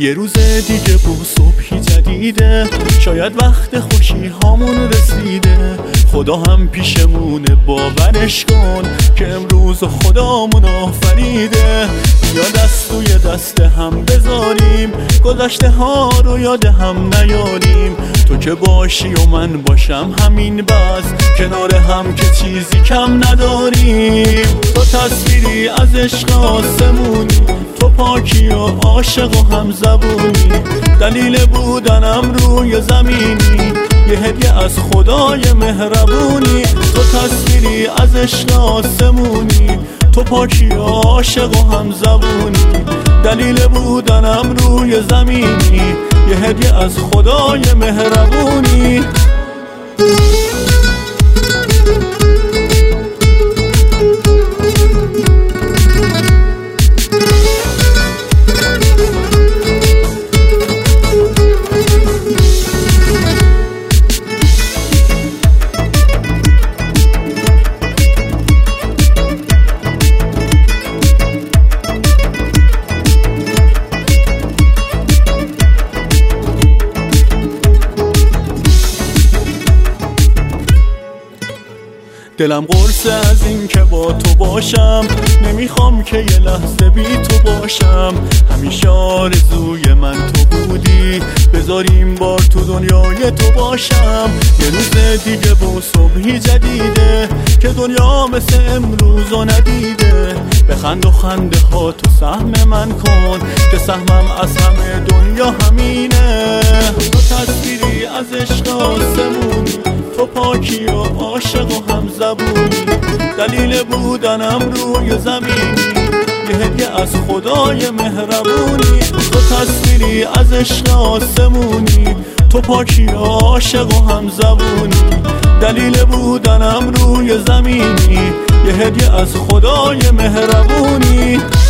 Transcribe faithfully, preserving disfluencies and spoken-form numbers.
یه روز دیگه با صبحی جدیده، شاید وقت خوشی هامون رسیده. خدا هم پیشمونه، باورش کن که امروز خدامون آفریده. یا دست توی دست هم بذاریم، گذشته ها رو یاد هم نیاریم. تو که باشی و من باشم همین بس، کنار هم که چیزی کم نداریم. تو تصویری از عشق آسمونی، تو پاکی و عاشق و هم زبونی. دلیل بودنم روی زمینی، یه هدیه از خدای مهربونی. تو تصویری از عشق آسمونی، تو پاکی و عاشق و هم زبونی. دلیل بودنم روی زمینی، یه هدیه از خدای مهربونی. دلم قرصه از این که با تو باشم، نمیخوام که یه لحظه بی تو باشم. همیشه آرزوی من تو بودی، بذاریم بار تو دنیای تو باشم. یه روز دیگه با صبحی جدیده، که دنیا مثل امروزو ندیده. بخند و خنده ها تو سهم من کن، که سهمم از همه دنیا همینه. تو تصویری از عشق آسمونی، تو پاکی و عاشق و هم زبونی. دلیل بودنم روی زمینی، یه هدیه از خدای مهربونی. تو تصویری از عشق آسمونی، تو پاکی و عاشق و هم زبونی. دلیل بودنم روی زمینی، یه هدیه از خدای مهربونی.